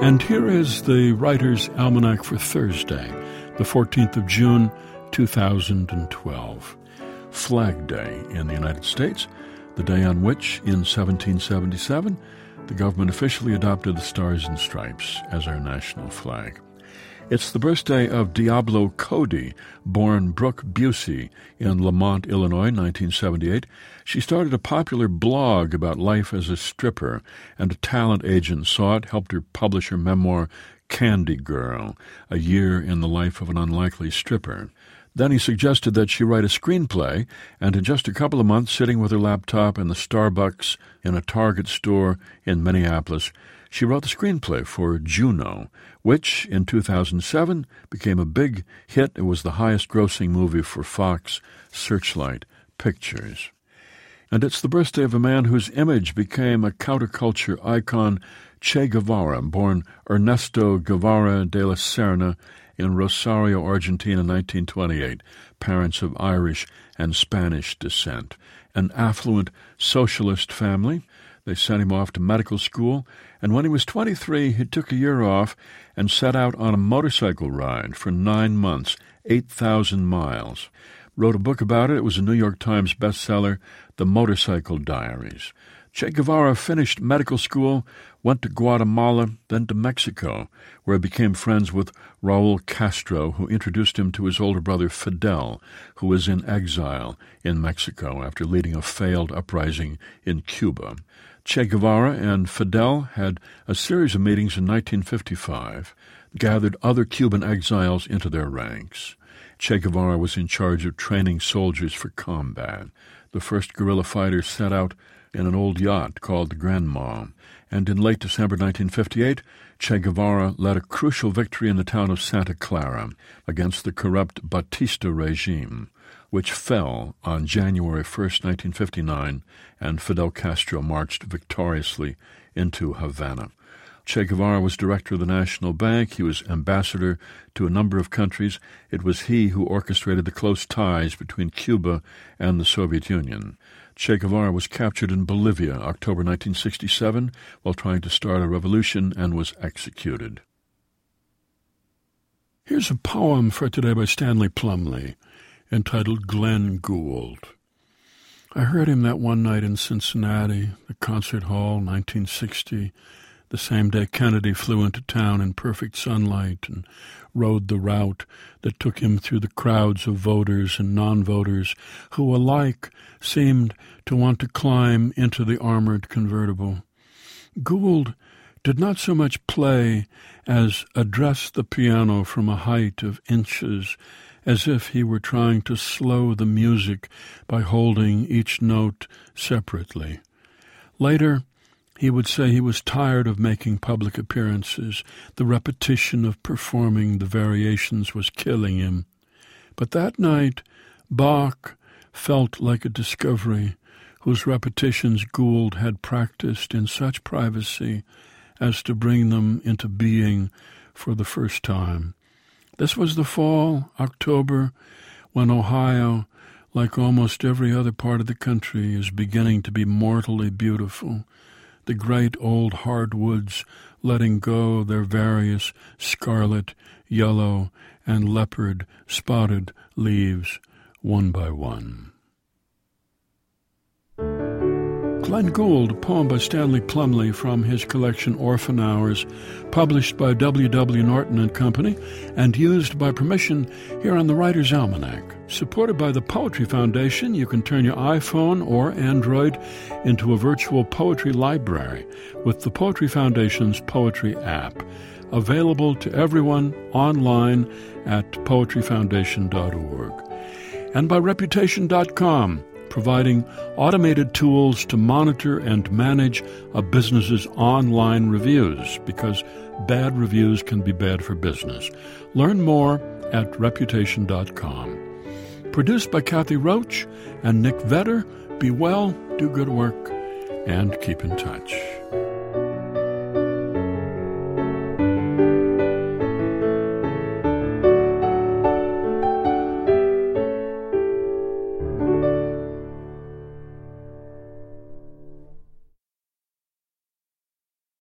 And here is the Writer's Almanac for Thursday, the 14th of June, 2012. Flag Day in the United States, the day on which, in 1777, the government officially adopted the Stars and Stripes as our national flag. It's the birthday of Diablo Cody, born Brooke Busey in Lamont, Illinois, 1978. She started a popular blog about life as a stripper, and a talent agent saw it, helped her publish her memoir, Candy Girl, a year in the life of an unlikely stripper. Then he suggested that she write a screenplay, and in just a couple of months, sitting with her laptop in the Starbucks in a Target store in Minneapolis, she wrote the screenplay for Juno, which, in 2007, became a big hit. It was the highest-grossing movie for Fox Searchlight Pictures. And it's the birthday of a man whose image became a counterculture icon, Che Guevara, born Ernesto Guevara de la Serna in Rosario, Argentina, 1928, parents of Irish and Spanish descent. An affluent socialist family. They sent him off to medical school, and when he was 23, he took a year off and set out on a motorcycle ride for 9 months, 8,000 miles. Wrote a book about it. It was a New York Times bestseller, The Motorcycle Diaries. Che Guevara finished medical school, went to Guatemala, then to Mexico, where he became friends with Raul Castro, who introduced him to his older brother Fidel, who was in exile in Mexico after leading a failed uprising in Cuba. Che Guevara and Fidel had a series of meetings in 1955, gathered other Cuban exiles into their ranks. Che Guevara was in charge of training soldiers for combat. The first guerrilla fighters set out in an old yacht called the Grandma, and in late December 1958, Che Guevara led a crucial victory in the town of Santa Clara against the corrupt Batista regime, which fell on January 1st, 1959, and Fidel Castro marched victoriously into Havana. Che Guevara was director of the National Bank. He was ambassador to a number of countries. It was he who orchestrated the close ties between Cuba and the Soviet Union. Che Guevara was captured in Bolivia, October 1967, while trying to start a revolution, and was executed. Here's a poem for today by Stanley Plumley, entitled Glenn Gould. I heard him that one night in Cincinnati, the concert hall, 1960, the same day Kennedy flew into town in perfect sunlight and rode the route that took him through the crowds of voters and non-voters who alike seemed to want to climb into the armored convertible. Gould did not so much play as address the piano from a height of inches, as if he were trying to slow the music by holding each note separately. Later, he would say he was tired of making public appearances. The repetition of performing the variations was killing him. But that night, Bach felt like a discovery whose repetitions Gould had practiced in such privacy as to bring them into being for the first time. This was the fall, October, when Ohio, like almost every other part of the country, is beginning to be mortally beautiful. The great old hardwoods letting go their various scarlet, yellow, and leopard-spotted leaves one by one. Glenn Gould, a poem by Stanley Plumley from his collection Orphan Hours, published by W.W. Norton and Company, and used by permission here on the Writer's Almanac. Supported by the Poetry Foundation, you can turn your iPhone or Android into a virtual poetry library with the Poetry Foundation's Poetry app, available to everyone online at poetryfoundation.org. And by Reputation.com, providing automated tools to monitor and manage a business's online reviews, because bad reviews can be bad for business. Learn more at Reputation.com. Produced by Kathy Roach and Nick Vetter. Be well, do good work, and keep in touch.